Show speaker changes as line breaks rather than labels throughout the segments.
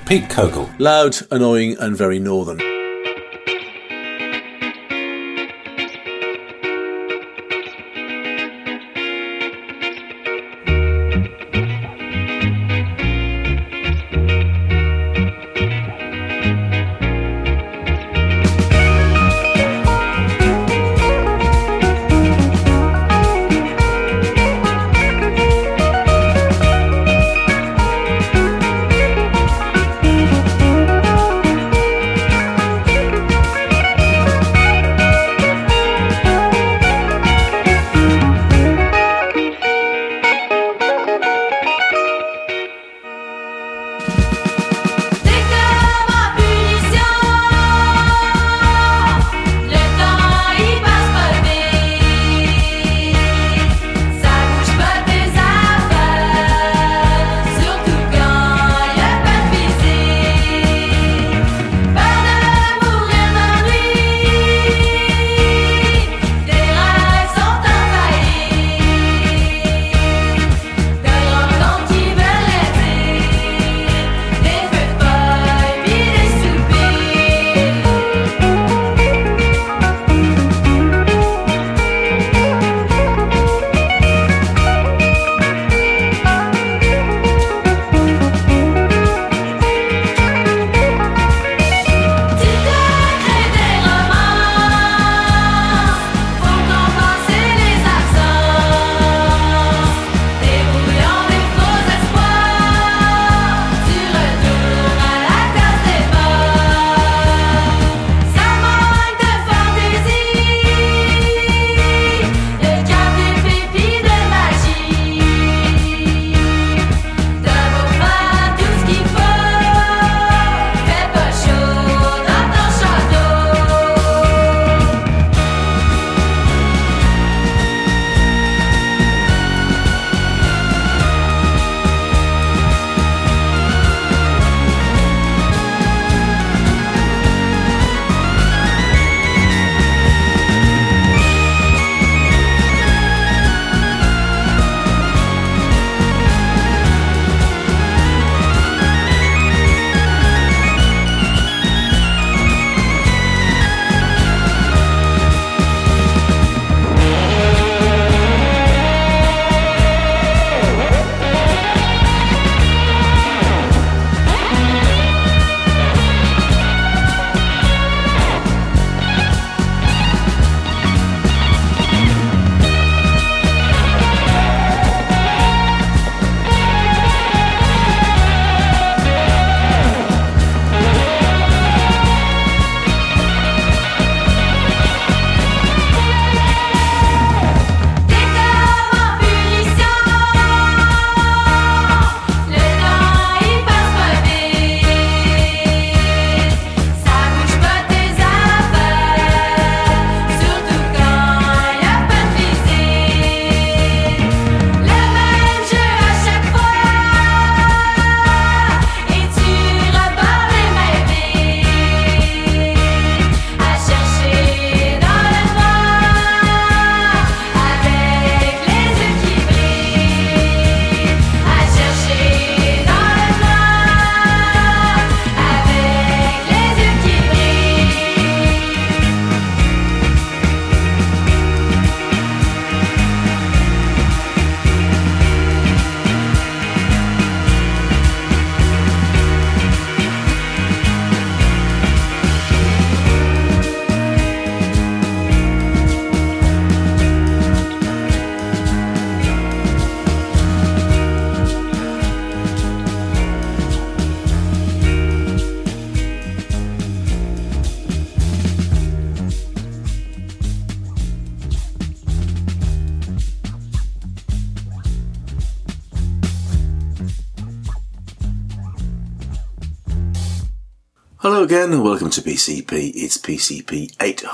Pete Kogel.
Loud, annoying and very northern. Hello again and welcome to PCP. It's PCP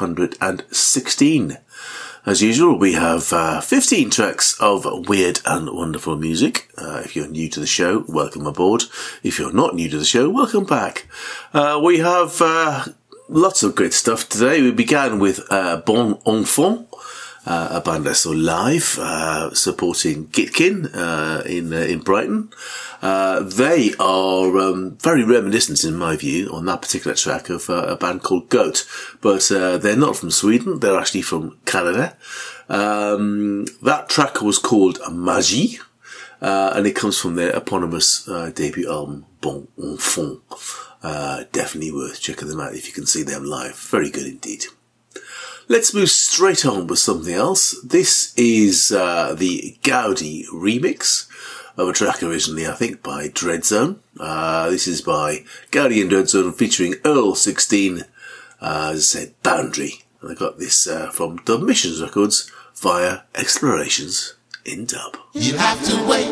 816. As usual, we have 15 tracks of weird and wonderful music. If you're new to the show, welcome aboard. If you're not new to the show, welcome back. We have lots of great stuff today. We began with Bon Enfant, a band I saw live, supporting Gitkin in Brighton. They are very reminiscent, in my view, on that particular track of a band called Goat. But they're not from Sweden, they're actually from Canada. That track was called Magie, and it comes from their eponymous debut album, Bon Enfant. Definitely worth checking them out if you can see them live. Very good indeed. Let's move straight on with something else. This is the Gaudi remix of a track originally, I think, by Dreadzone. This is by Gaudi and Dreadzone featuring Earl 16, as I said, Boundary. And I got this from Dub Missions Records via Explorations in Dub.
You have to wait.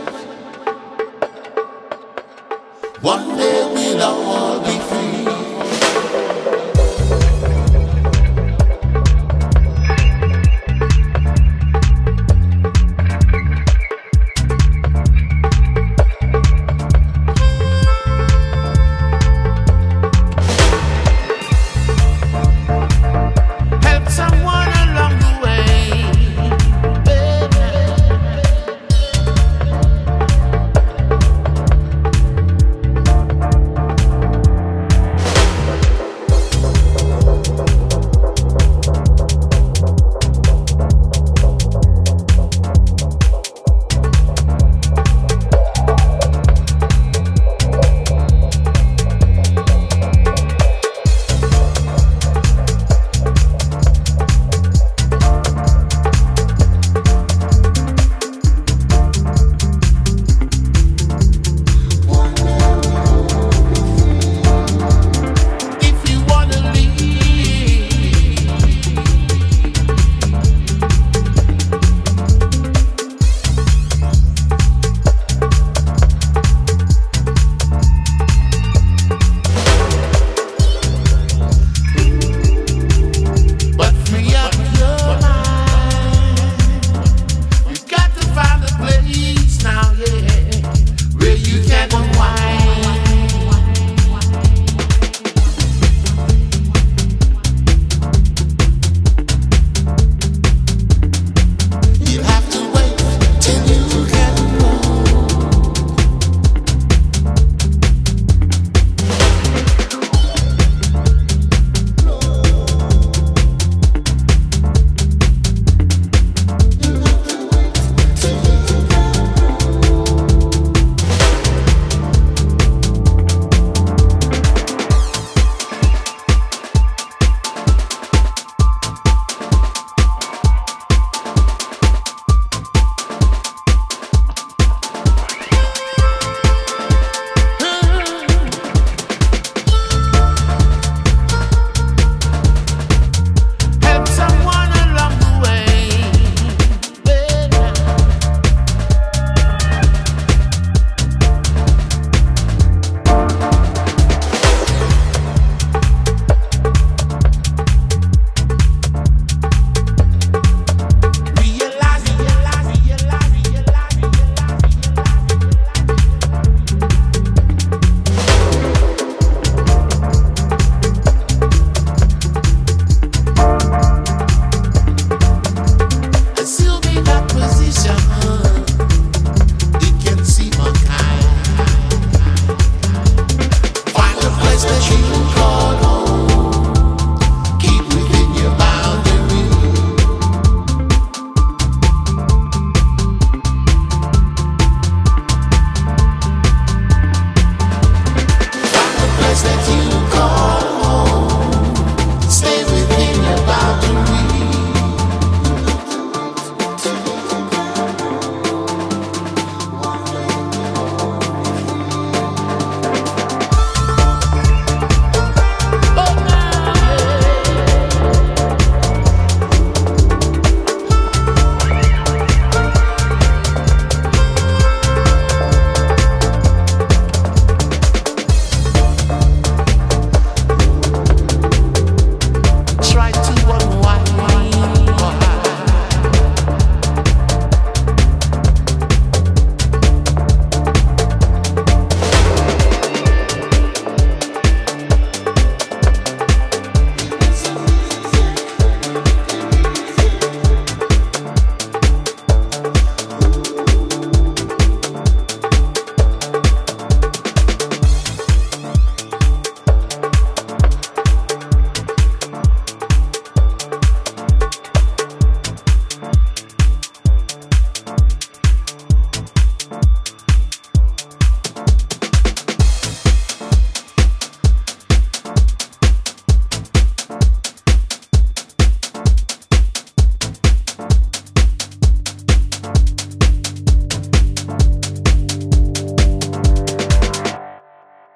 One day we'll all be free.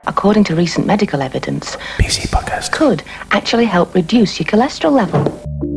according to recent medical evidence,
PC Podcast
could actually help reduce your cholesterol level.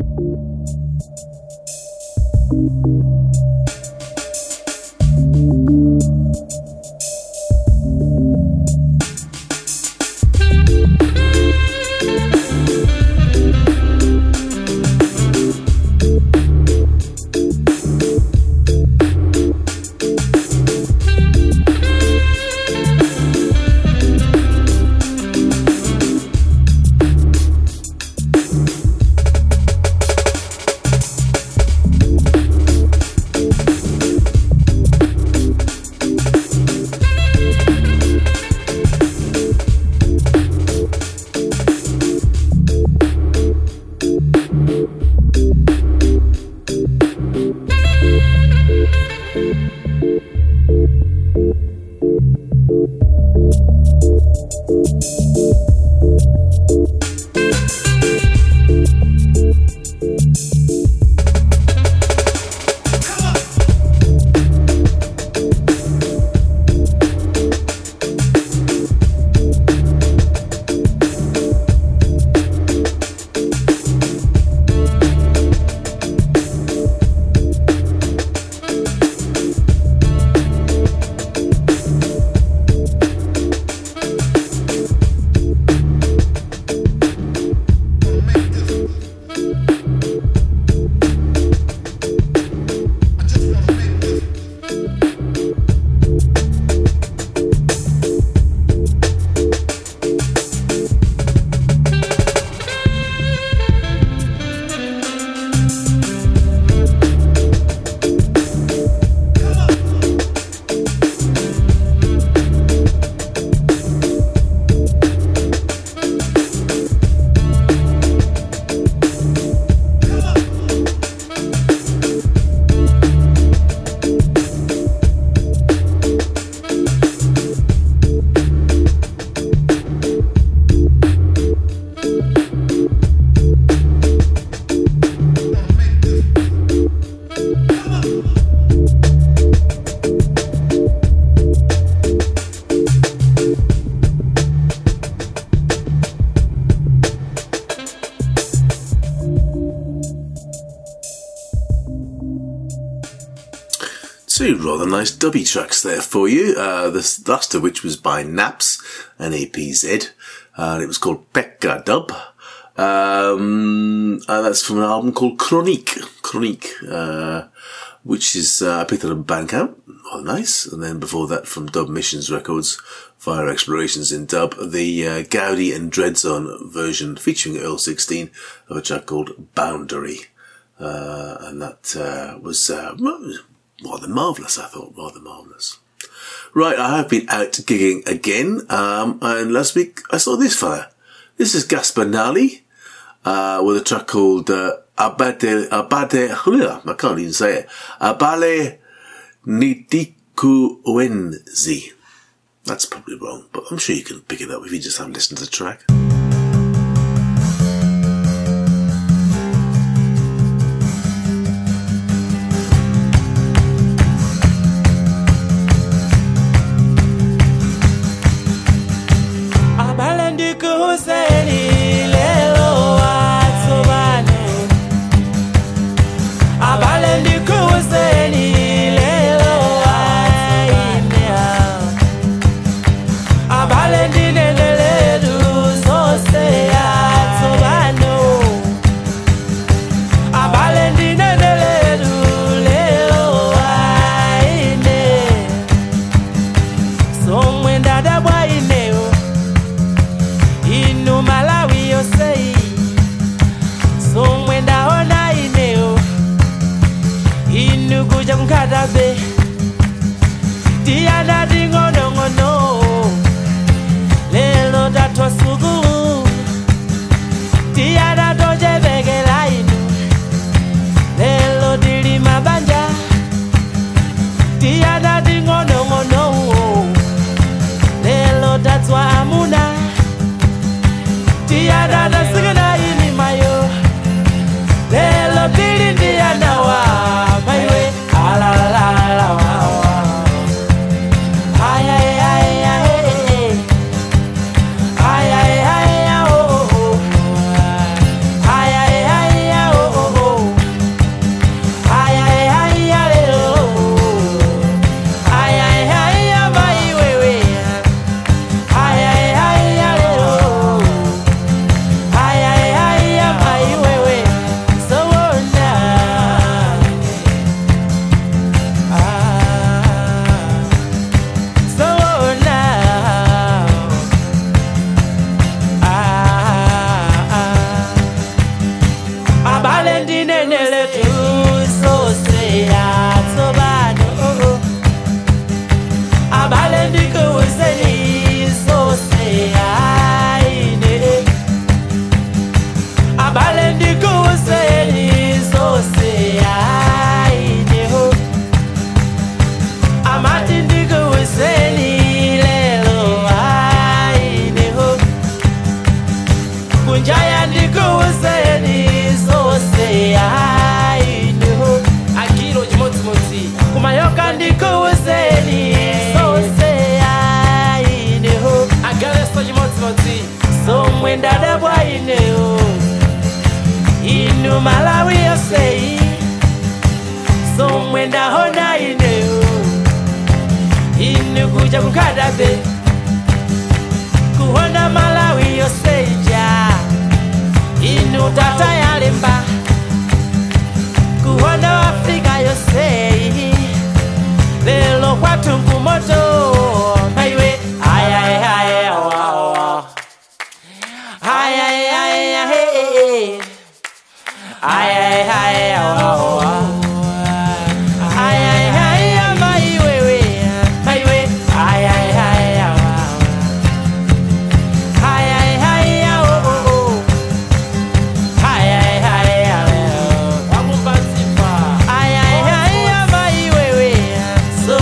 Two rather nice dubby tracks there for you. The last of which was by Naps, N-A-P-Z, and it was called Pekka Dub. And that's from an album called Chronique, which is, I picked it up on Bandcamp. Oh, nice. And then before that from Dub Missions Records, Fire Explorations in Dub, the Gaudi and Dreadzone version featuring Earl 16 of a track called Boundary. And that was rather marvellous, I thought. Rather marvellous. Right, I have been out gigging again. And last week I saw this fella. This is Gaspar Nali, with a track called Abade, I can't even say it. Abale Nitikuenzi. That's probably wrong, but I'm sure you can pick it up if you just haven't listened to the track.
Motimoti somwenda dabwa ineo inu Malawi yose somwenda hona ineo inu kuja kukadabe kuhona Malawi yose ja inu tata yalemba kuhona Afrika yose lelo kwatu nkumoto maiwe ay ay ay wow ay ay ay hey ay ay ay wow ay ay ay maiwe maiwe ay ay ay wow ay ay ay oh ay ay ay wakumbasifa ay ay ay maiwe so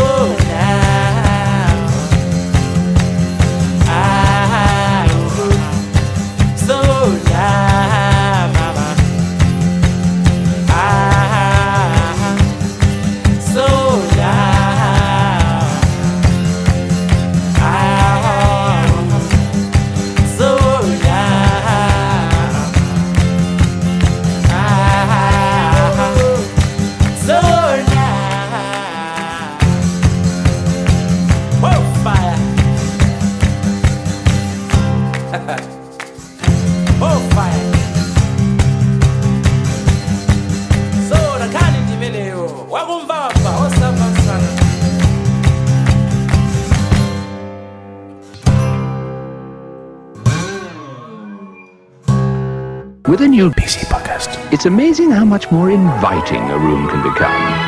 With a new PC podcast, it's amazing how much more inviting a room can become.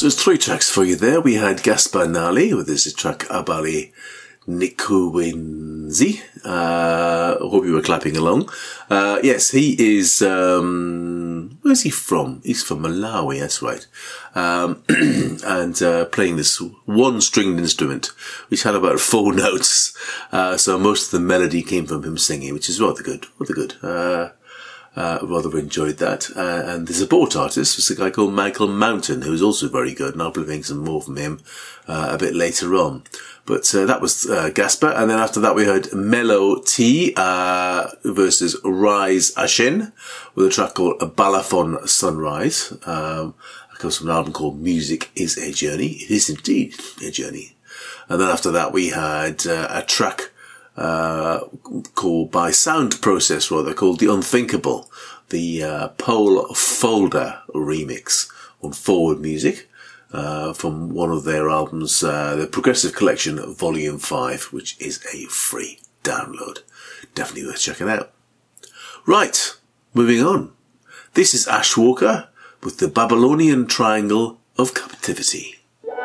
there's 3 tracks for you there. We had Gaspar Nali with his track Abali Nikuwenzi. Hope you were clapping along. Yes, he is, where's he from? He's from Malawi, that's right. And playing this one-stringed instrument, which had about 4 notes. So most of the melody came from him singing, which is rather good. Rather enjoyed that. And the support artist was a guy called Michael Mountain, who was also very good, and I'll be playing some more from him a bit later on. But that was Gaspar, and then after that we heard Mellow T versus Rise Ashen with a track called Balafon Sunrise. It comes from an album called Music is a Journey. It is indeed a journey. And then after that we had a track called by Sound Process, rather, called The Unthinkable, the Pole Folder remix on Forward Music, from one of their albums, the Progressive Collection Volume 5, which is a free download. Definitely worth checking out. Right, moving on. This is Ash Walker with the Babylonian Triangle of Captivity.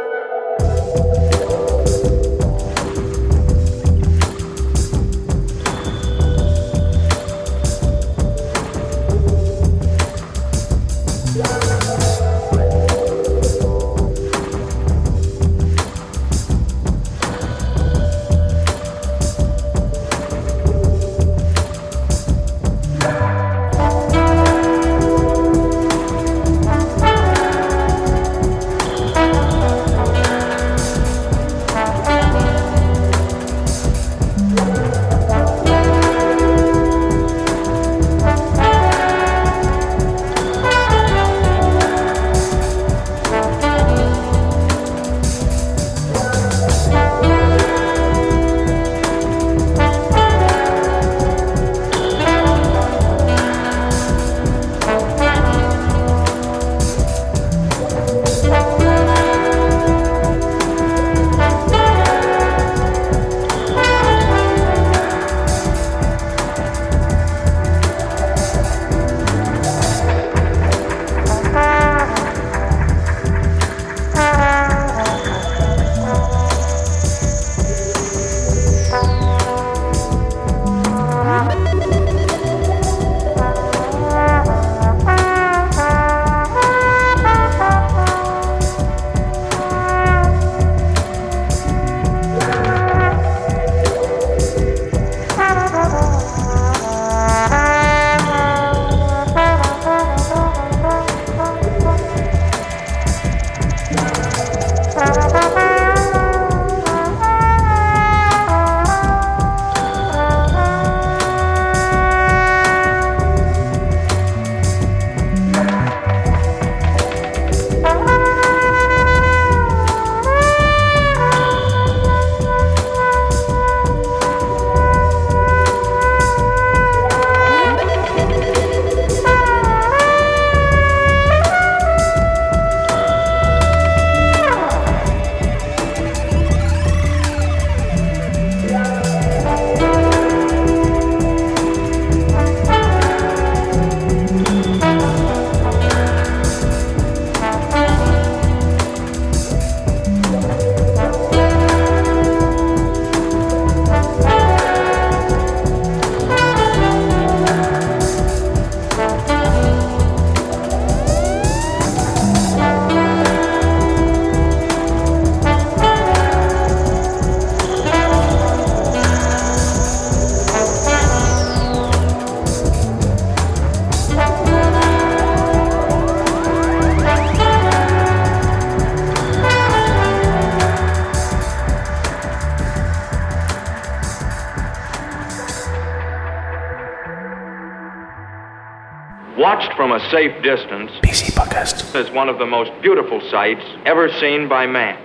Watched from a safe distance,
PC Podcast
is one of the most beautiful sights ever seen by man.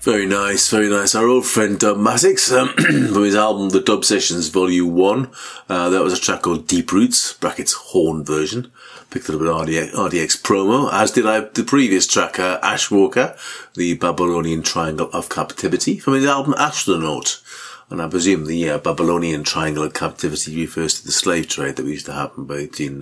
Very nice, very nice. Our old friend Dub Mattix, from his album The Dub Sessions Volume 1, that was a track called Deep Roots, brackets horn version. Picked it up at RDX promo, as did I the previous track, Ash Walker, The Babylonian Triangle of Captivity, from his album Astronaut. And I presume the Babylonian Triangle of Captivity refers to the slave trade that used to happen between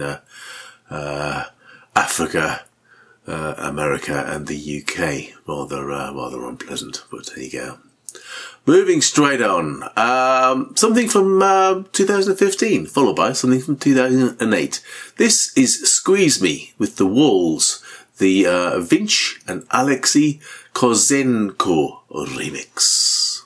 Africa, America and the UK. Rather unpleasant, but there you go. Moving straight on, something from 2015, followed by something from 2008. This is Squeeze Me with The Walls, the Vinch and Alexei Kozenko remix.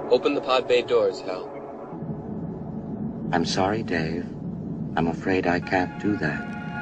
Open the pod bay doors, Hal.
I'm sorry, Dave. I'm afraid I can't do that.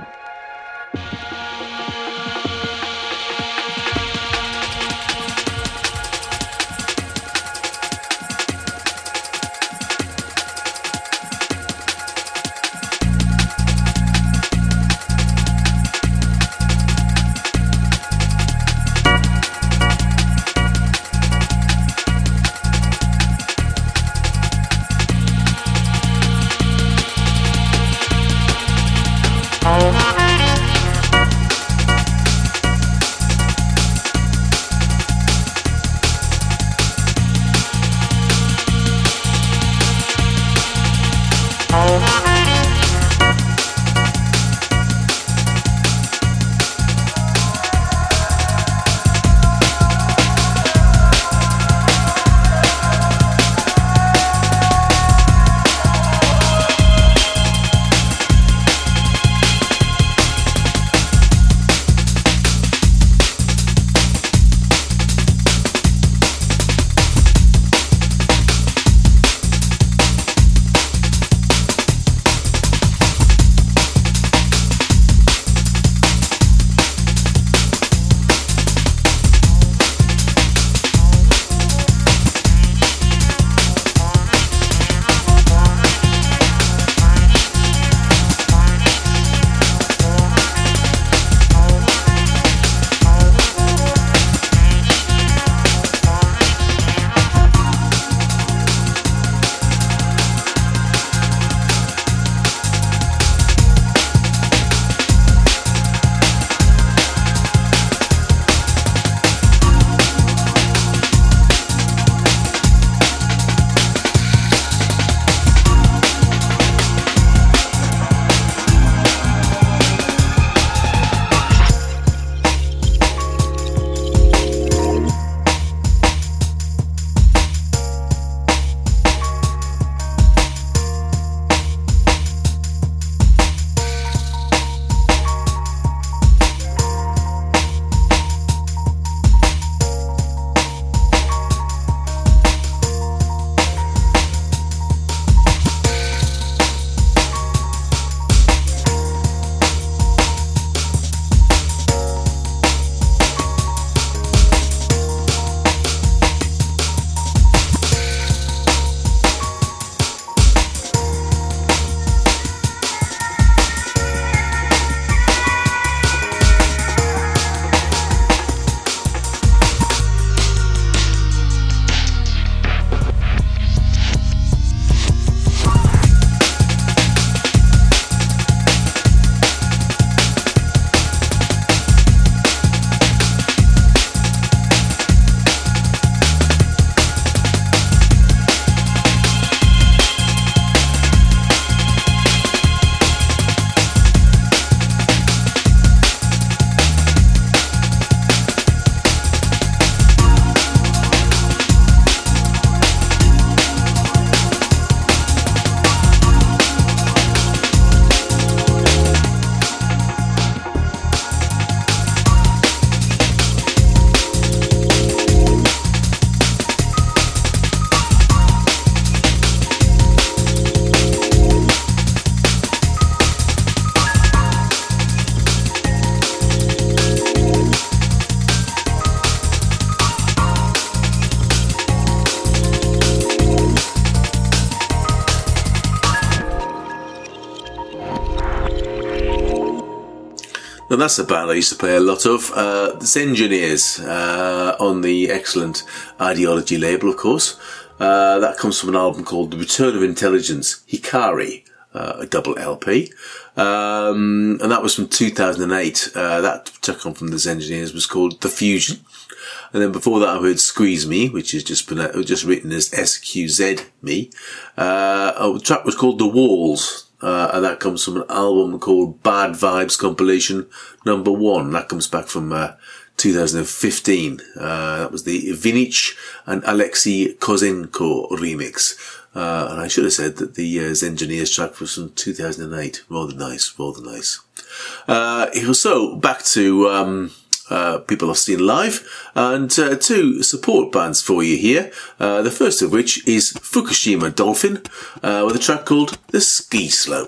And that's a band I used to play a lot of. The Engineers on the excellent Ideology label, of course. That comes from an album called The Return of Intelligence, Hikari, a double LP. And that was from 2008. That took on from the Engineers was called The Fusion. And then before that I heard Squeeze Me, which is just written as SQZ Me. The track was called The Walls. And that comes from an album called Bad Vibes Compilation Number 1. That comes back from 2015. That was the Vinich and Alexei Kozenko remix. And I should have said that the Engineers track was from 2008. Rather nice. So, back to people I've seen live, and 2 support bands for you here. The first of which is Fukushima Dolphin, with a track called The Ski Slope.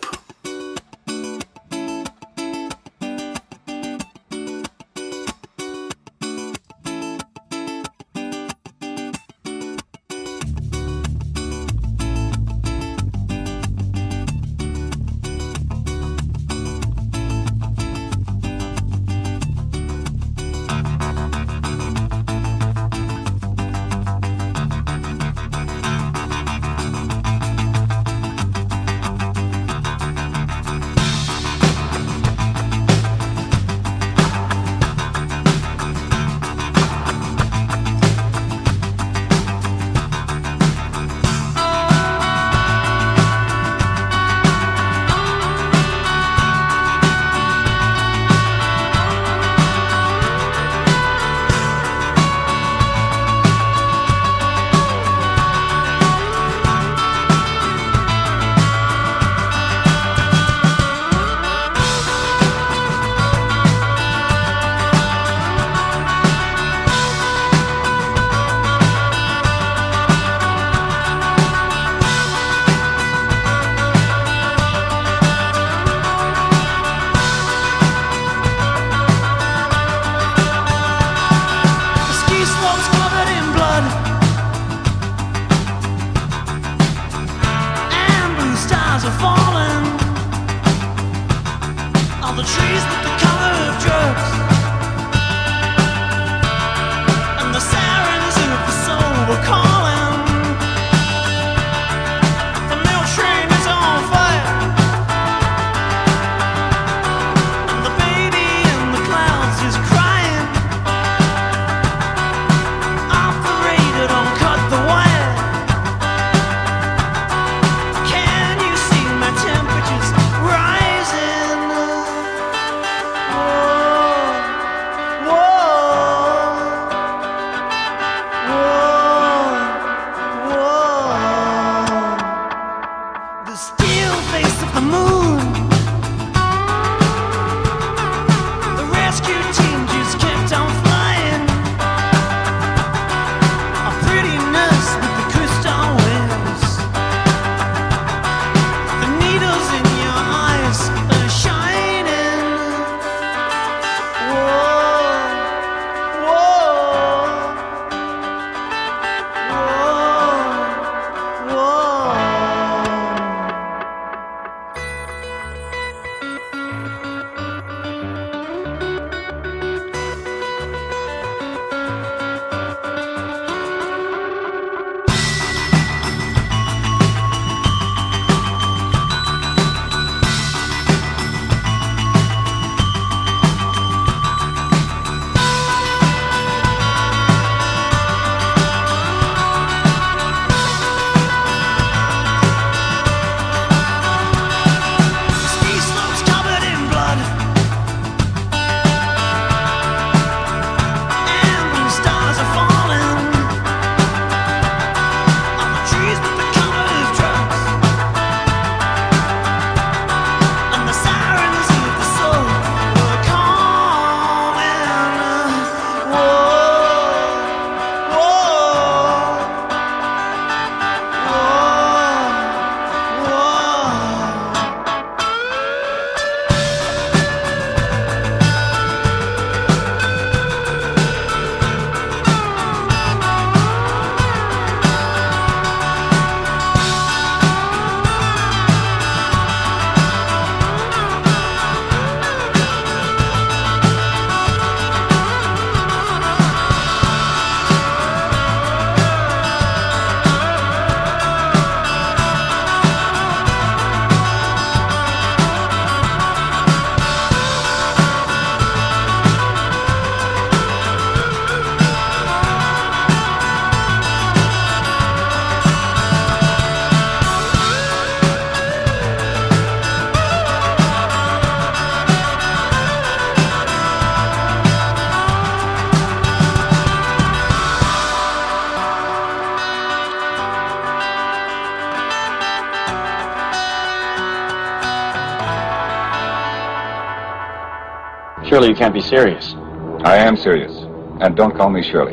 Surely you can't be serious. I am serious. And don't call me Shirley.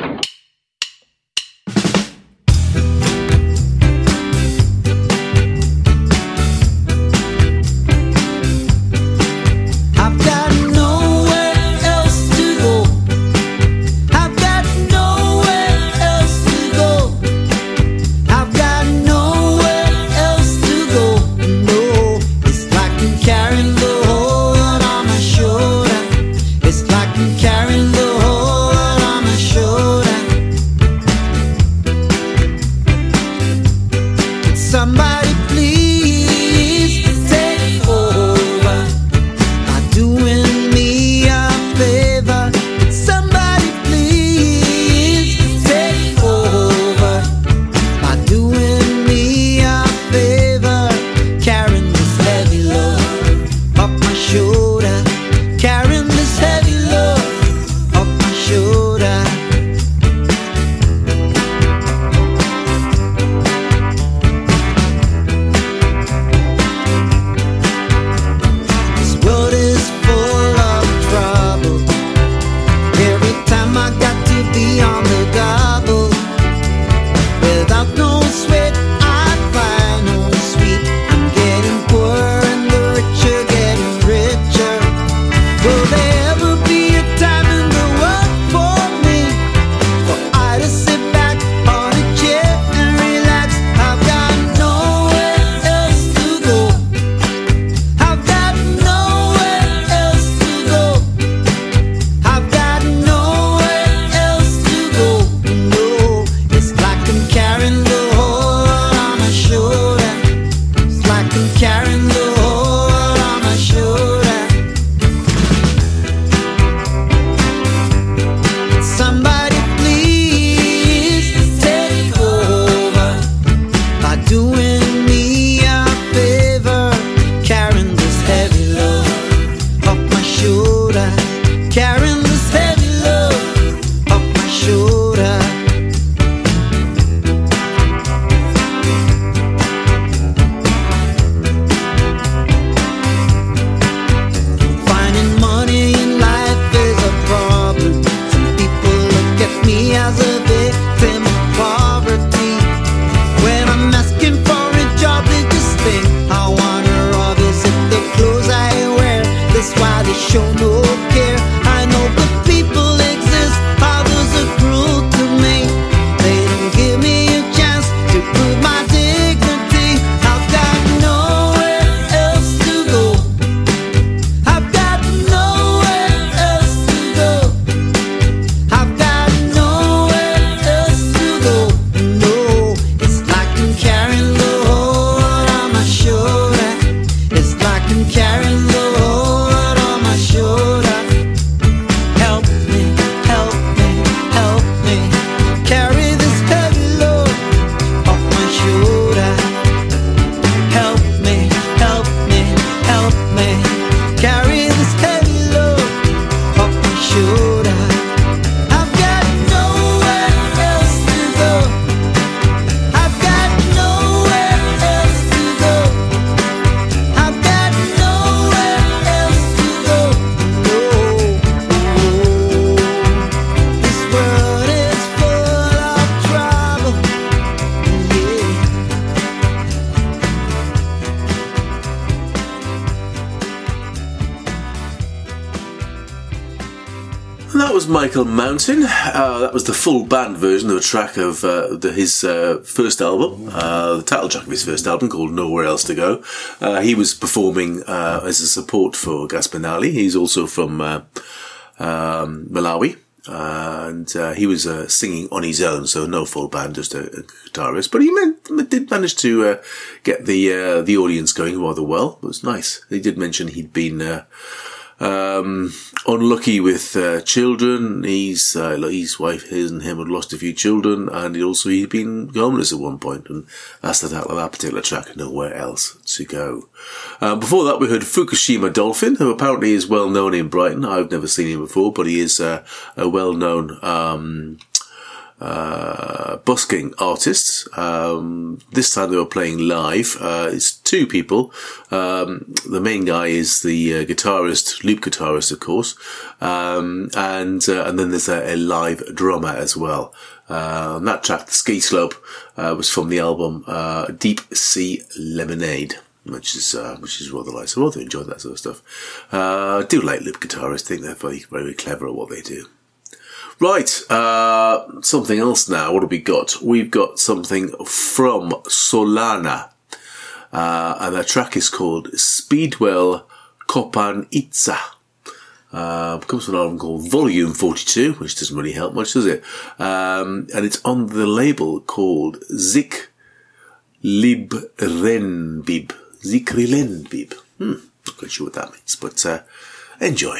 I've got nowhere else to go. I've got nowhere else to go. I've got nowhere else to go. No, it's like I'm carrying the whole world on my shoulder. It's like I'm carrying the whole world on my shoulder. Could somebody please take over by doing me a favor? Could somebody please take over by doing me a favor? Carrying this heavy load off my shoulder. Carrying this heavy load off my shoulder. This world is full of trouble. Every time I got to be on the double. Without no sweat, I find no sweet. I'm getting poorer and the rich are getting richer. Will there ever be a time in the world for me, for I to sit back on a chair and relax? I've got nowhere else to go. I've got nowhere else to go. I've got nowhere else to go. No, it's like I'm carrying the whole world on my shoulder. It's like I'm carrying the whole world on my shoulder. Somebody please take over by doing me a favor. Carrying this heavy load off my shoulder. Carrying this heavy load off my shoulder. Finding money in life is a problem. Some people look at me as a victim of poverty. When I'm asking for a job, they just think I wanna rob. Is it the clothes I wear? That's why they show no care. I know the people exist, others are cruel to me. They don't give me a chance to prove my dignity. I've got nowhere else to go. I've got nowhere else to go. I've got nowhere else to go. No, it's like I'm carrying the whole world on my shoulder. It's like I'm carrying the whole world on my shoulder. Help me, help me, help me. Carry this heavy load off my shoulder. Help me, help me, help me. Carry this heavy load off my shoulder. I've got nowhere else to go. I've got nowhere else to go. I've got nowhere else to go. No, this world is full of trouble. Yeah.
And that was Michael Mountain. That was the full band version of a track of his first album, the title track of his first album called Nowhere Else to Go. He was performing as a support for Gaspinali. He's also from Malawi. And he was singing on his own, so no full band, just a guitarist. But he did manage to get the audience going rather well. It was nice. He did mention he'd been unlucky with children. His wife, his and him had lost a few children, and he'd been homeless at one point, and that's the title of that particular track, Nowhere Else to Go. Before that we heard Fukushima Dolphin, who apparently is well known in Brighton. I've never seen him before, but he is a well known busking artists. This time they were playing live. It's two people. The main guy is the loop guitarist, of course. And then there's a live drummer as well. That track, The Ski Slope, was from the album, Deep Sea Lemonade, which is rather nice. I rather enjoy that sort of stuff. I do like loop guitarists. I think they're very, very clever at what they do. Right, something else now. What have we got? We've got something from Solana. And the track is called Speedwell Kopan Itza. Comes from an album called Volume 42, which doesn't really help much, does it? And it's on the label called Zikrilenbib. Zikrilenbib. Not quite sure what that means, but enjoy.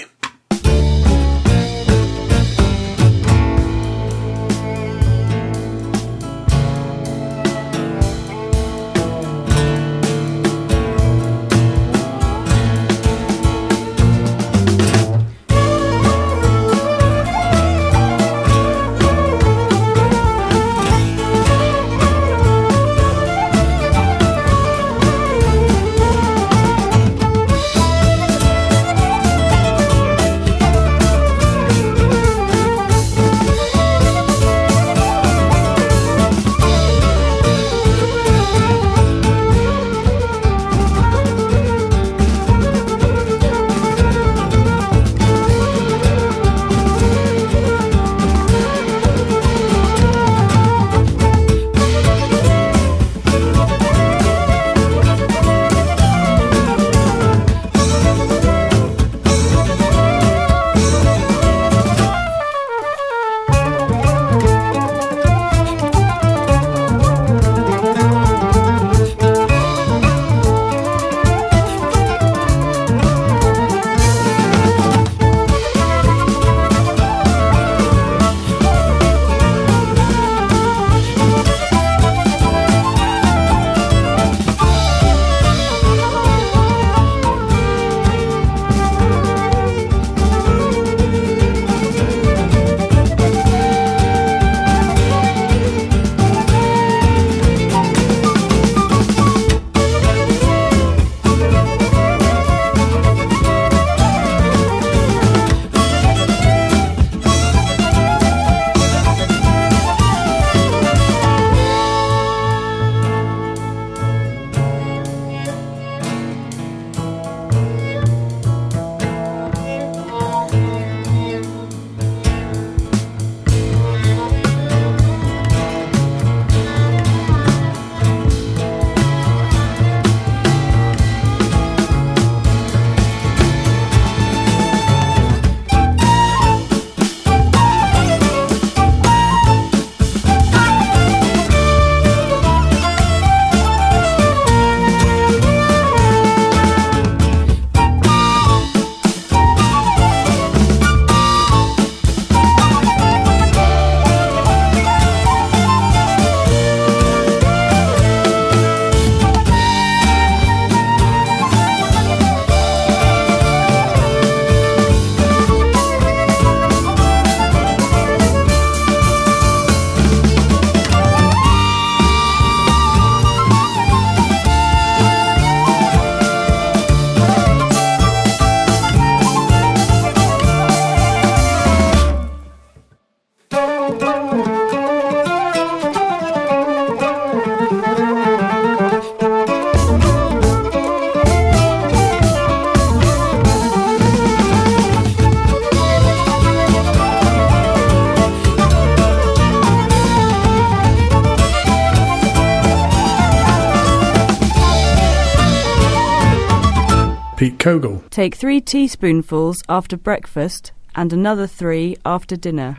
Pete Kogel.
Take 3 teaspoonfuls after breakfast and another 3 after dinner.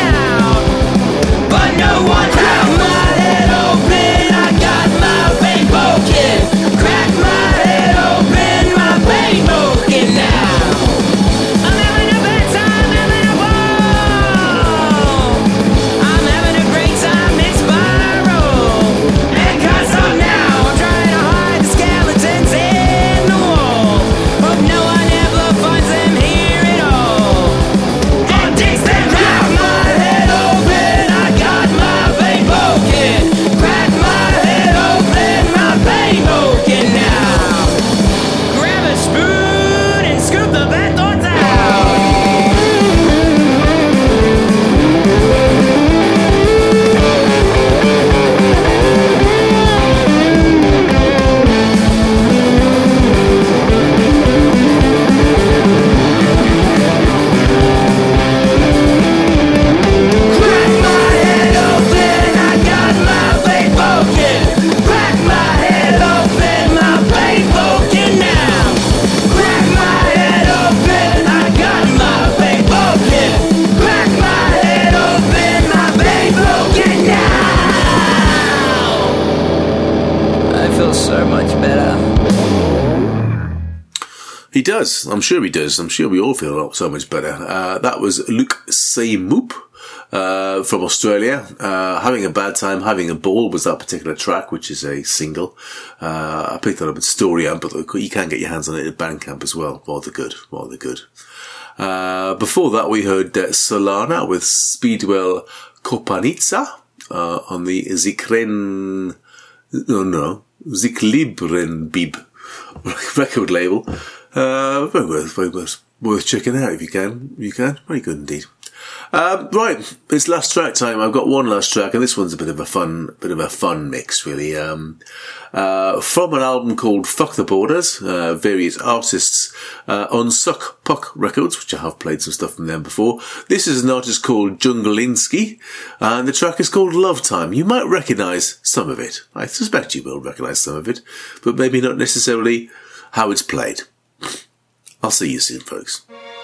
But no one held my head open. I got my vape
He does. I'm sure he does. I'm sure we all feel so much better. That was Luke Seymour from Australia. Having a Bad Time, Having a Ball was that particular track, which is a single. I picked that up at Story Amp, but you can get your hands on it at Bandcamp as well. Rather good. Before that, we heard Solana with Speedwell Kopanica on the Ziklibrenbib record label. Very worth checking out if you can. Very good indeed. Right, it's last track time. I've got one last track, and this one's a bit of a fun mix, really. From an album called Fuck the Borders, various artists on Suck Puck Records, which I have played some stuff from them before. This is an artist called Junglinski, and the track is called Love Time. You might recognise some of it. I suspect you will recognise some of it, but maybe not necessarily how it's played. I'll see you soon, folks.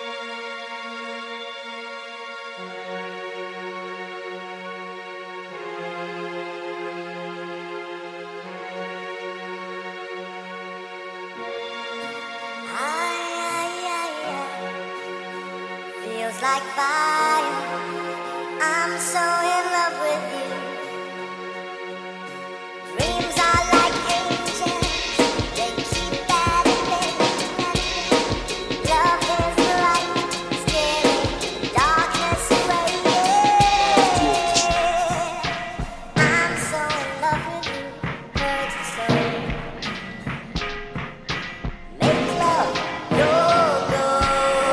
Feels like fire. I'm so in love with you. Dreams are like angels. They keep at me. Love is the light, scaring darkness away. I'm so in love with you. Hurts the soul. Make love your goal.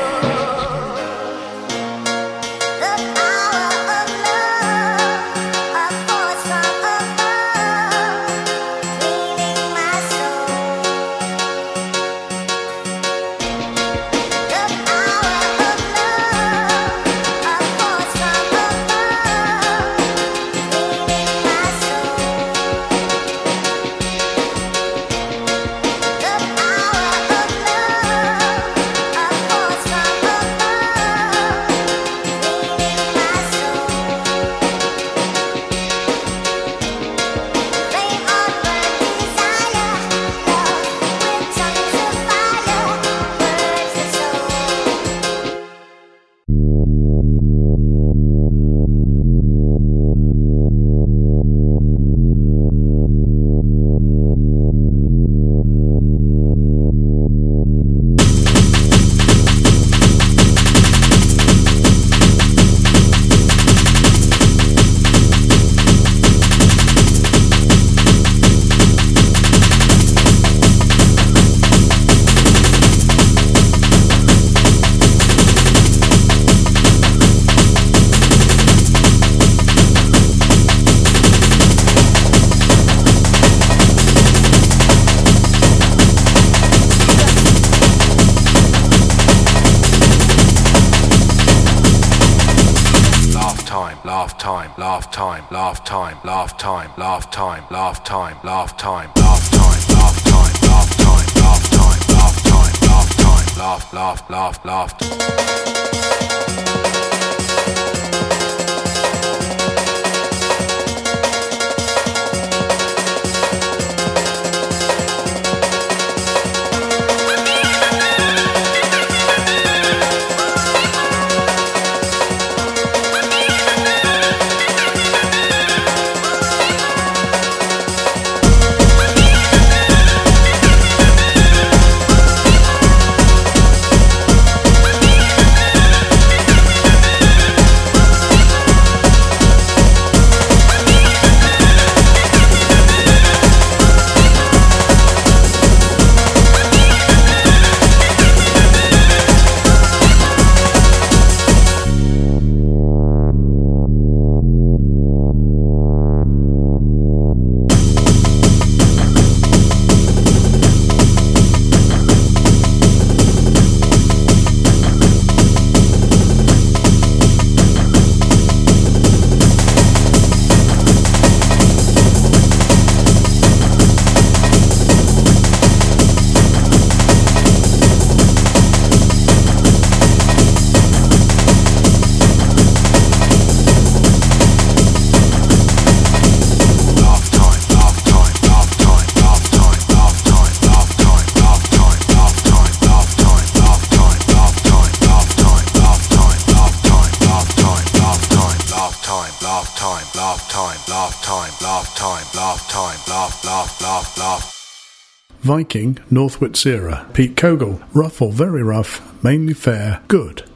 The power of love, a force from above, cleaning my soul. The power of love, a force from above, cleaning my soul. The power of love, a force from above, cleaning my soul. Flame on burn desire, love with tongues of fire, burns the soul.
Laugh time, laugh time, laugh time, laugh time, laugh time, laugh time, laugh time, laugh time, laugh time, laugh time, laugh time, laugh time, laugh time, laugh, laugh, laugh, laugh. time, laugh time, laugh time, laugh, laugh, laugh, laugh.
Viking, North Witsira, Pete Kogel, rough or very rough, mainly fair, good.